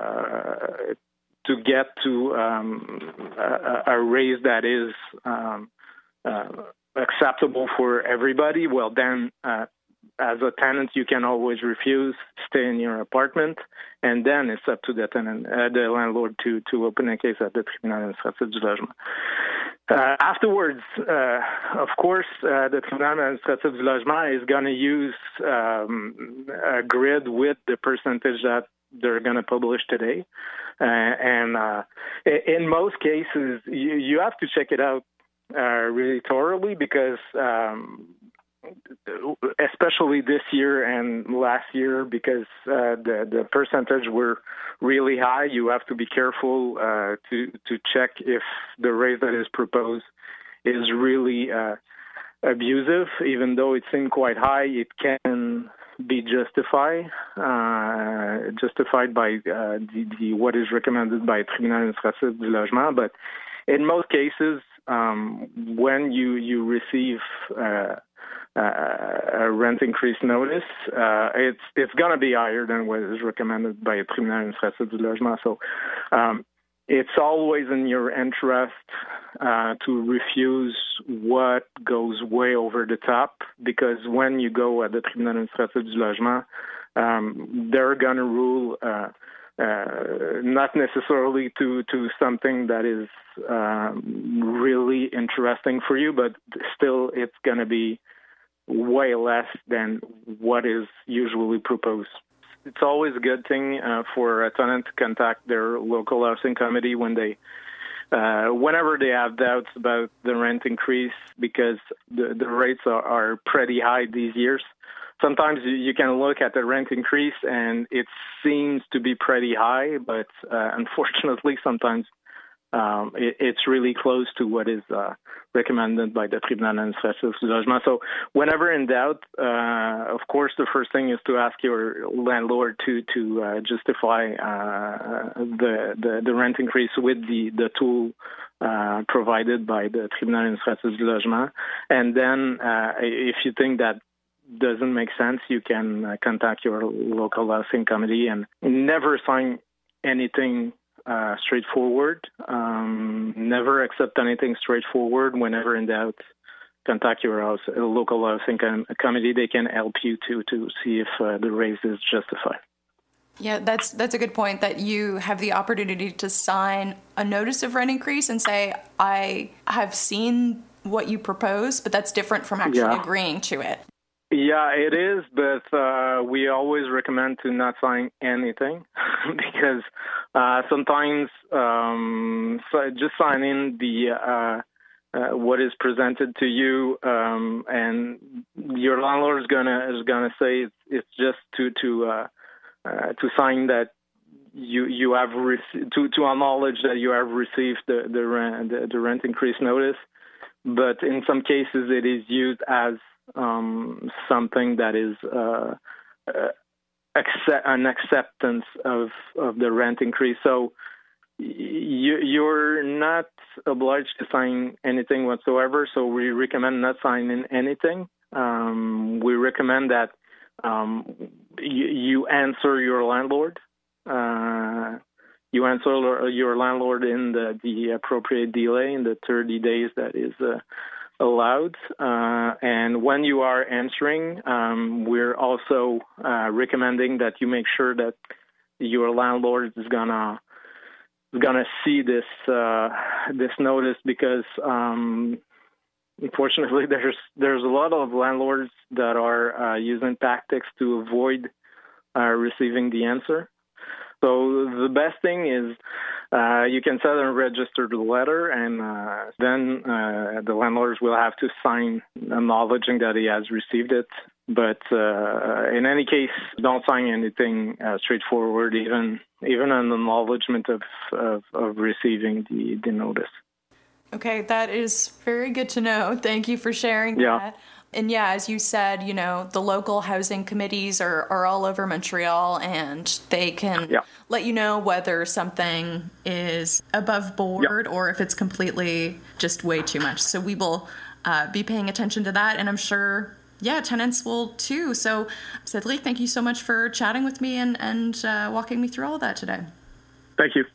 uh, to get to um, a, a raise that is um, uh, acceptable for everybody, well, then uh, as a tenant, you can always refuse, stay in your apartment, and then it's up to the tenant, uh, the landlord, to to open a case at the Tribunal administratif du logement. Uh, afterwards, uh, of course, uh, the Tribunal administratif du logement is going to use um, a grid with the percentage that they're going to publish today. Uh, and uh, in most cases, you, you have to check it out uh, really thoroughly because um, especially this year and last year, because uh, the, the percentage were really high. You have to be careful uh, to to check if the rate that is proposed is really uh, abusive. Even though it seemed quite high, it can be justified uh, justified by uh, the, the what is recommended by Tribunal administratif du logement. But in most cases, um, when you you receive uh, uh, a rent increase notice, uh, it's it's going to be higher than what is recommended by a tribunal administratif du logement. So um, it's always in your interest uh, to refuse what goes way over the top, because when you go at the tribunal administratif du logement, um, they're going to rule uh, uh, not necessarily to, to something that is um, really interesting for you, but still it's going to be way less than what is usually proposed. It's always a good thing uh, for a tenant to contact their local housing committee when they, uh, whenever they have doubts about the rent increase, because the, the rates are, are pretty high these years. Sometimes you can look at the rent increase and it seems to be pretty high, but uh, unfortunately sometimes um, it, it's really close to what is uh, recommended by the Tribunal Administratif du Logement. So whenever in doubt, uh, of course, the first thing is to ask your landlord to to uh, justify uh, the, the the rent increase with the the tool uh, provided by the Tribunal Administratif du Logement. And then uh, if you think that doesn't make sense, you can uh, contact your local housing committee and never sign anything Uh, straightforward. Um, never accept anything straightforward. Whenever in doubt, contact your house, a local housing com- committee. They can help you to to see if uh, the raise is justified. Yeah, that's that's a good point, that you have the opportunity to sign a notice of rent increase and say, I have seen what you propose, but that's different from actually yeah. agreeing to it. Yeah, it is, but uh, we always recommend to not sign anything because uh, sometimes um, so just signing the uh, uh, what is presented to you, um, and your landlord is gonna is gonna say it's, it's just to to uh, uh, to sign that you you have rec- to to acknowledge that you have received the the rent the, the rent increase notice, but in some cases it is used as Um, something that is uh, uh, accept, an acceptance of, of the rent increase. So you, you're not obliged to sign anything whatsoever. So we recommend not signing anything. Um, we recommend that um, you, you answer your landlord. Uh, you answer your landlord in the, the appropriate delay, in the thirty days that is uh, allowed. Uh, and when you are answering, um, we're also uh, recommending that you make sure that your landlord is gonna is gonna see this uh, this notice, because um, unfortunately there's there's a lot of landlords that are uh, using tactics to avoid uh, receiving the answer. So the best thing is uh, you can send and register the letter, and uh, then uh, the landlords will have to sign acknowledging that he has received it. But uh, in any case, don't sign anything uh, straightforward, even even an acknowledgement of, of, of receiving the, the notice. Okay, that is very good to know. Thank you for sharing yeah. that. And yeah, as you said, you know, the local housing committees are, are all over Montreal, and they can yeah. let you know whether something is above board yeah. or if it's completely just way too much. So we will uh, be paying attention to that, and I'm sure, yeah, tenants will too. So Cédric, thank you so much for chatting with me and, and uh, walking me through all of that today. Thank you.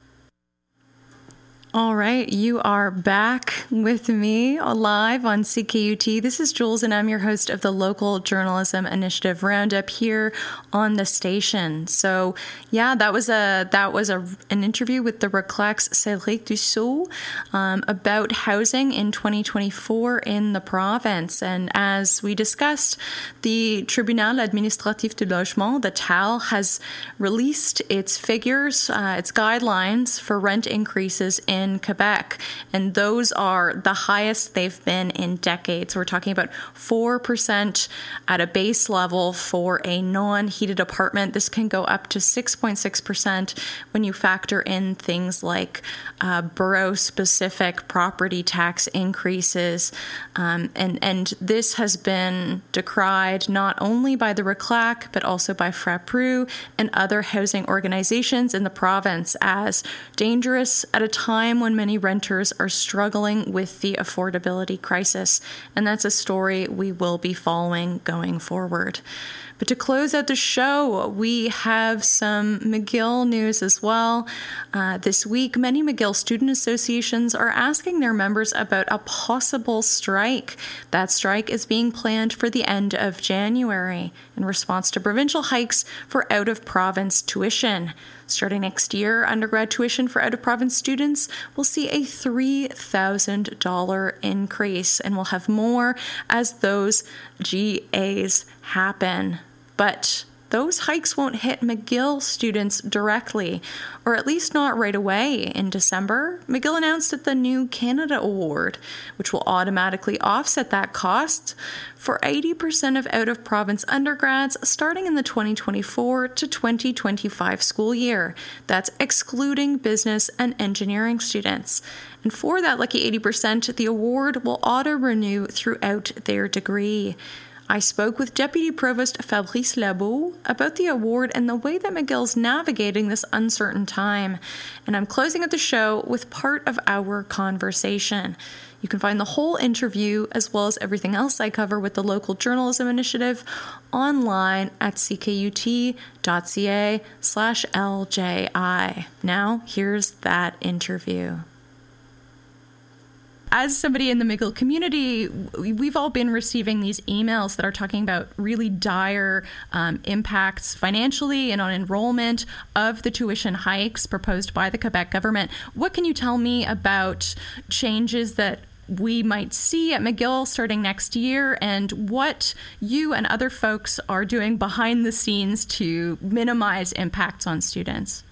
All right, you are back with me live on C K U T. This is Jules, and I'm your host of the Local Journalism Initiative Roundup here on the station. So, yeah, that was a that was a an interview with the Reclec's Cédric Dussault um, about housing in twenty twenty-four in the province. And as we discussed, the Tribunal Administratif du Logement, the T A L, has released its figures, uh, its guidelines for rent increases in in Quebec, and those are the highest they've been in decades. We're talking about four percent at a base level for a non-heated apartment. This can go up to six point six percent when you factor in things like uh, borough-specific property tax increases. Um, and, and this has been decried not only by the Reclac, but also by Frappru and other housing organizations in the province as dangerous at a time time when many renters are struggling with the affordability crisis, and that's a story we will be following going forward. But to close out the show, we have some McGill news as well. Uh, this week, many McGill student associations are asking their members about a possible strike. That strike is being planned for the end of January in response to provincial hikes for out-of-province tuition. Starting next year, undergrad tuition for out-of-province students will see a three thousand dollars increase, and we'll have more as those G As happen. But those hikes won't hit McGill students directly, or at least not right away. In December, McGill announced that the new Canada Award, which will automatically offset that cost for eighty percent of out-of-province undergrads starting in the twenty twenty-four to twenty twenty-five school year. That's excluding business and engineering students. And for that lucky eighty percent, the award will auto-renew throughout their degree. I spoke with Deputy Provost Fabrice Labeau about the award and the way that McGill's navigating this uncertain time. And I'm closing out the show with part of our conversation. You can find the whole interview as well as everything else I cover with the Local Journalism Initiative online at ckut.ca slash LJI. Now, here's that interview. As somebody in the McGill community, we've all been receiving these emails that are talking about really dire um, impacts financially and on enrollment of the tuition hikes proposed by the Quebec government. What can you tell me about changes that we might see at McGill starting next year, and what you and other folks are doing behind the scenes to minimize impacts on students?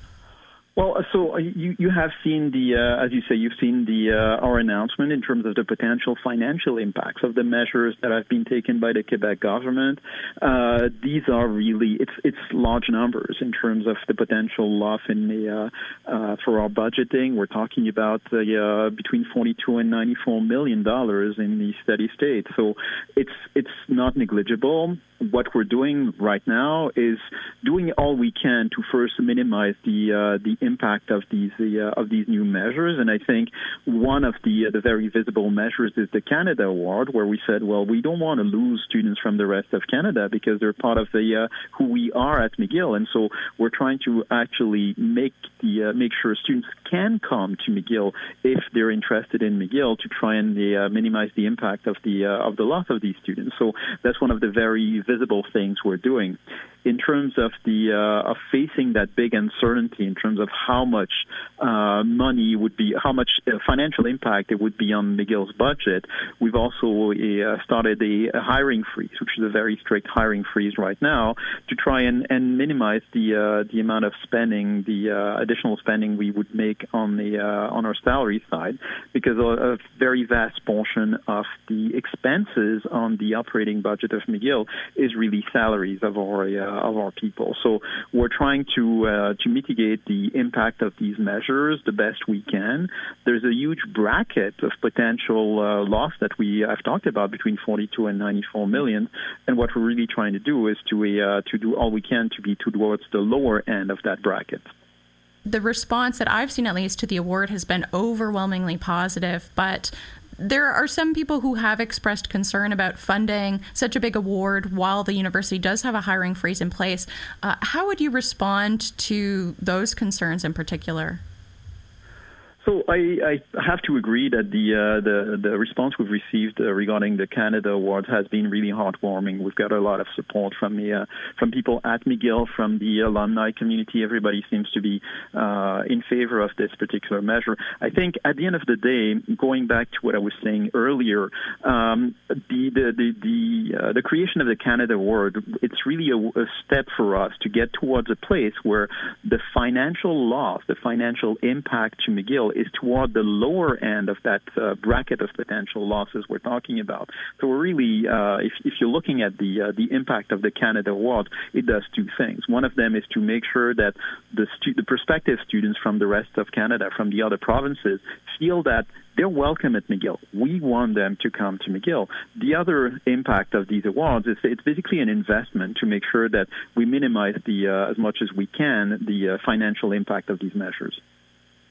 Well, so you, you have seen the, uh, as you say, you've seen the uh, our announcement in terms of the potential financial impacts of the measures that have been taken by the Quebec government. Uh, these are really, it's it's large numbers in terms of the potential loss in the uh, uh, for our budgeting. We're talking about uh, uh, between forty-two and ninety-four million dollars in the steady state. So it's it's not negligible. What we're doing right now is doing all we can to first minimize the uh, the impact of these uh, of these new measures. And I think one of the uh, the very visible measures is the Canada Award, where we said, well, we don't want to lose students from the rest of Canada because they're part of the uh, who we are at McGill, and so we're trying to actually make the uh, make sure students can come to McGill if they're interested in McGill to try and uh, minimize the impact of the uh, of the loss of these students. So that's one of the very visible things we're doing. In terms of the uh, of facing that big uncertainty in terms of how much uh, money would be, how much uh, financial impact it would be on McGill's budget, we've also uh, started a, a hiring freeze, which is a very strict hiring freeze right now, to try and, and minimize the uh, the amount of spending, the uh, additional spending we would make on the uh, on our salary side, because a, a very vast portion of the expenses on the operating budget of McGill is really salaries of our uh, of our people. So we're trying to uh, to mitigate the impact of these measures the best we can. There's a huge bracket of potential uh, loss that we have talked about between forty-two and ninety-four million, and what we're really trying to do is to uh, to do all we can to be towards the lower end of that bracket. The response that I've seen, at least, to the award has been overwhelmingly positive, but there are some people who have expressed concern about funding such a big award while the university does have a hiring freeze in place. Uh, how would you respond to those concerns in particular? So I, I have to agree that the uh, the the response we've received uh, regarding the Canada Awards has been really heartwarming. We've got a lot of support from the uh, from people at McGill, from the alumni community. Everybody seems to be uh, in favor of this particular measure. I think at the end of the day, going back to what I was saying earlier, um, the the the the, uh, the creation of the Canada Award, it's really a, a step for us to get towards a place where the financial loss, the financial impact to McGill is toward the lower end of that uh, bracket of potential losses we're talking about. So we're really, uh, if, if you're looking at the uh, the impact of the Canada Award, it does two things. One of them is to make sure that the stu- the prospective students from the rest of Canada, from the other provinces, feel that they're welcome at McGill. We want them to come to McGill. The other impact of these awards is it's basically an investment to make sure that we minimize the uh, as much as we can the uh, financial impact of these measures.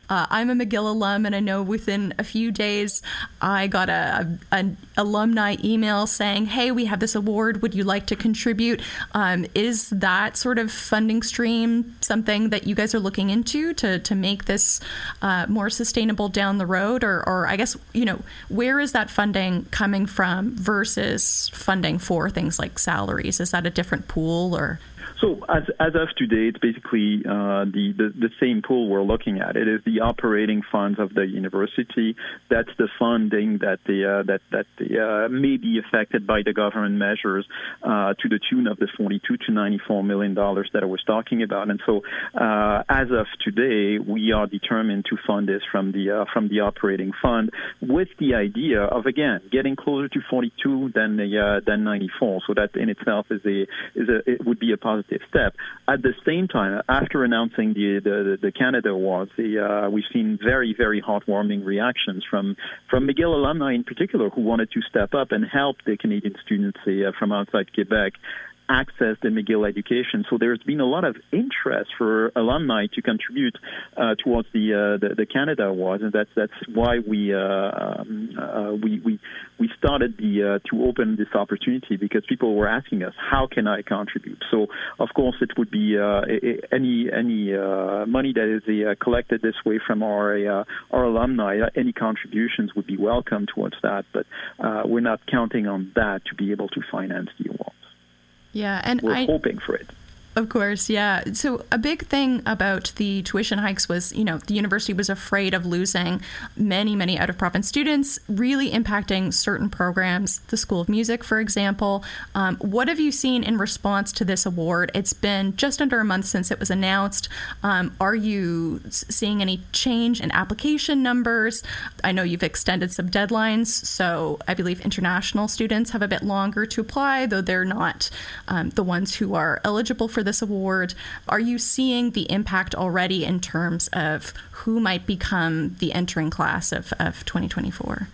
Uh, I'm a McGill alum, and I know within a few days I got a, a an alumni email saying, hey, we have this award. Would you like to contribute? Um, is that sort of funding stream something that you guys are looking into to, to make this uh, more sustainable down the road? Or, or I guess, you know, where is that funding coming from versus funding for things like salaries? Is that a different pool or... So as as of today, it's basically uh, the, the, the same pool we're looking at. It is the operating funds of the university. That's the funding that the uh, that that the, uh, may be affected by the government measures uh, to the tune of the forty-two to ninety-four million dollars that I was talking about. And so, uh, as of today, we are determined to fund this from the uh, from the operating fund, with the idea of again getting closer to forty-two than the uh, than ninety-four. So that in itself is a is a it would be a positive step. At the same time, after announcing the the, the Canada Awards, the, uh, we've seen very, very heartwarming reactions from, from McGill alumni in particular who wanted to step up and help the Canadian students uh, from outside Quebec access the McGill education. So there's been a lot of interest for alumni to contribute uh, towards the, uh, the the Canada Awards, and that's that's why we uh, um, uh, we we we started the uh, to open this opportunity, because people were asking us, how can I contribute? So of course it would be uh, any any uh, money that is uh, collected this way from our uh, our alumni. Any contributions would be welcome towards that, but uh, we're not counting on that to be able to finance the awards. Yeah, and we're I, hoping for it. Of course, yeah. So a big thing about the tuition hikes was, you know, the university was afraid of losing many, many out-of-province students, really impacting certain programs, the School of Music, for example. Um, what have you seen in response to this award? It's been just under a month since it was announced. Um, are you seeing any change in application numbers? I know you've extended some deadlines, so I believe international students have a bit longer to apply, though they're not um, the ones who are eligible for this award. Are you seeing the impact already in terms of who might become the entering class of, of twenty twenty-four?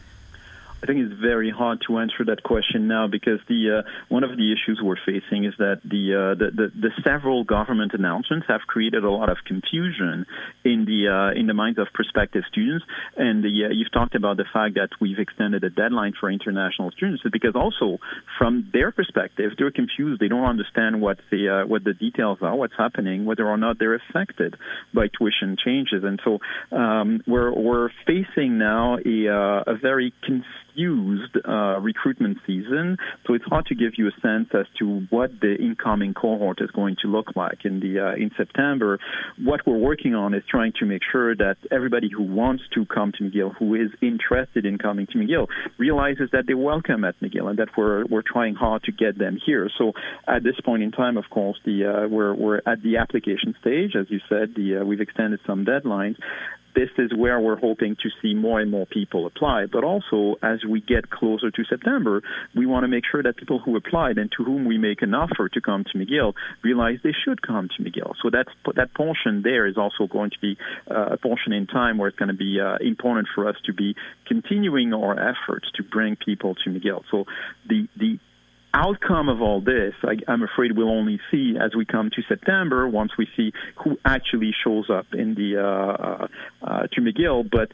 I think it's very hard to answer that question now, because the uh, one of the issues we're facing is that the, uh, the, the the several government announcements have created a lot of confusion in the uh, in the minds of prospective students. And the, uh, you've talked about the fact that we've extended a deadline for international students, because also from their perspective, they're confused. They don't understand what the uh, what the details are, what's happening, whether or not they're affected by tuition changes. And so um, we're we're facing now a uh, a very confused Used uh, recruitment season, so it's hard to give you a sense as to what the incoming cohort is going to look like in the uh, in September. What we're working on is trying to make sure that everybody who wants to come to McGill, who is interested in coming to McGill, realizes that they're welcome at McGill, and that we're we're trying hard to get them here. So at this point in time, of course, the uh, we're we're at the application stage, as you said. The uh, we've extended some deadlines. This is where we're hoping to see more and more people apply. But also, as we get closer to September, we want to make sure that people who applied and to whom we make an offer to come to McGill realize they should come to McGill. So that's, that portion there is also going to be uh, a portion in time where it's going to be uh, important for us to be continuing our efforts to bring people to McGill. So the the outcome of all this, I, I'm afraid we'll only see as we come to September, once we see who actually shows up in the uh, uh, uh, to McGill. But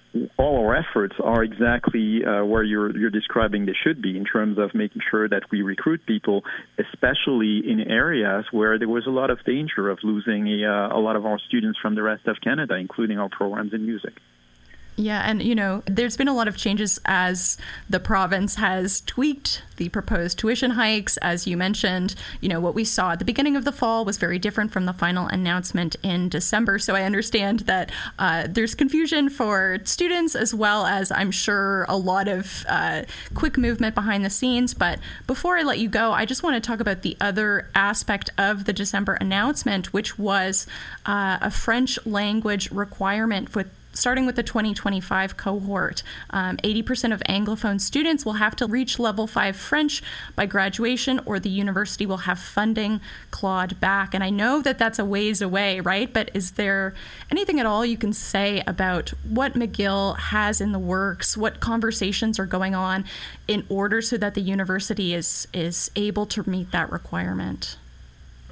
all our efforts are exactly uh, where you're, you're describing they should be, in terms of making sure that we recruit people, especially in areas where there was a lot of danger of losing a, uh, a lot of our students from the rest of Canada, including our programs in music. Yeah, and, you know, there's been a lot of changes as the province has tweaked the proposed tuition hikes. As you mentioned, you know, what we saw at the beginning of the fall was very different from the final announcement in December. So I understand that uh, there's confusion for students, as well as, I'm sure, a lot of uh, quick movement behind the scenes. But before I let you go, I just want to talk about the other aspect of the December announcement, which was uh, a French language requirement for starting with the twenty twenty-five cohort. Um, eighty percent of Anglophone students will have to reach level five French by graduation, or the university will have funding clawed back. And I know that that's a ways away, right? But is there anything at all you can say about what McGill has in the works, what conversations are going on in order so that the university is is able to meet that requirement?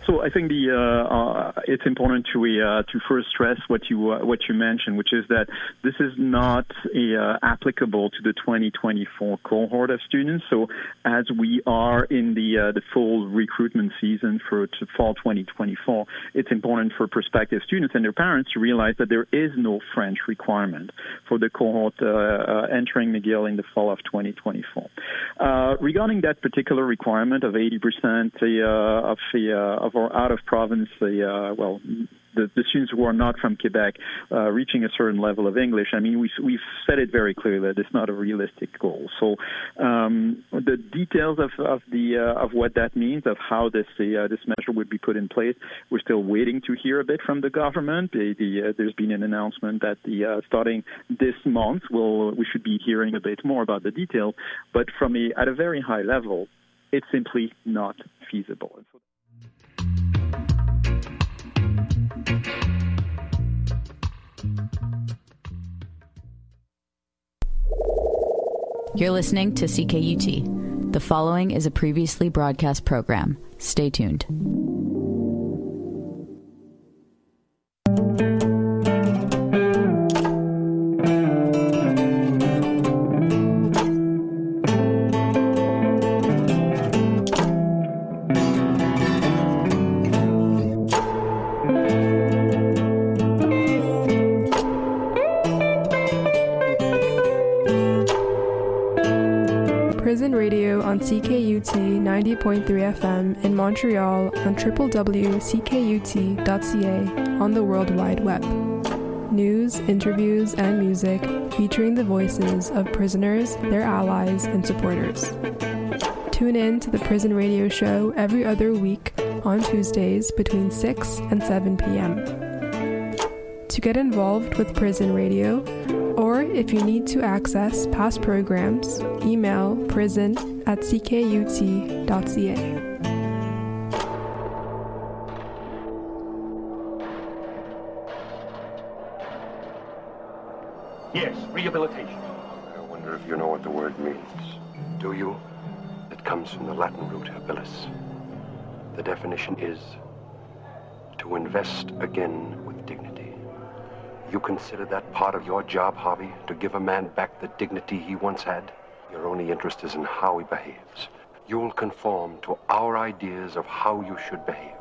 So I think the uh, uh, it's important to uh, to first stress what you uh, what you mentioned, which is that this is not a, uh, applicable to the twenty twenty-four cohort of students. So as we are in the uh, the full recruitment season for to fall twenty twenty-four, it's important for prospective students and their parents to realize that there is no French requirement for the cohort uh, uh, entering McGill in the fall of twenty twenty-four. Uh, regarding that particular requirement of eighty percent uh, of the uh, of our out-of-province, the uh, well, the, the students who are not from Quebec uh, reaching a certain level of English, I mean, we've, we've said it very clearly that it's not a realistic goal. So um, the details of, of the uh, of what that means, of how this uh, this measure would be put in place, we're still waiting to hear a bit from the government. The, the, uh, there's been an announcement that the uh, starting this month, we'll, we should be hearing a bit more about the details. But from a at a very high level, it's simply not feasible. You're listening to C K U T. The following is a previously broadcast program. Stay tuned. Prison Radio on C K U T ninety point three F M in Montreal on w w w dot c k u t dot c a on the World Wide Web. News, interviews, and music featuring the voices of prisoners, their allies, and supporters. Tune in to the Prison Radio show every other week on Tuesdays between six and seven p.m. To get involved with Prison Radio, or if you need to access past programs, email prison at c k u t dot c a. Yes, rehabilitation. I wonder if you know what the word means. Do you? It comes from the Latin root habilis. The definition is to invest again with dignity. You consider that part of your job, Harvey, to give a man back the dignity he once had? Your only interest is in how he behaves. You'll conform to our ideas of how you should behave.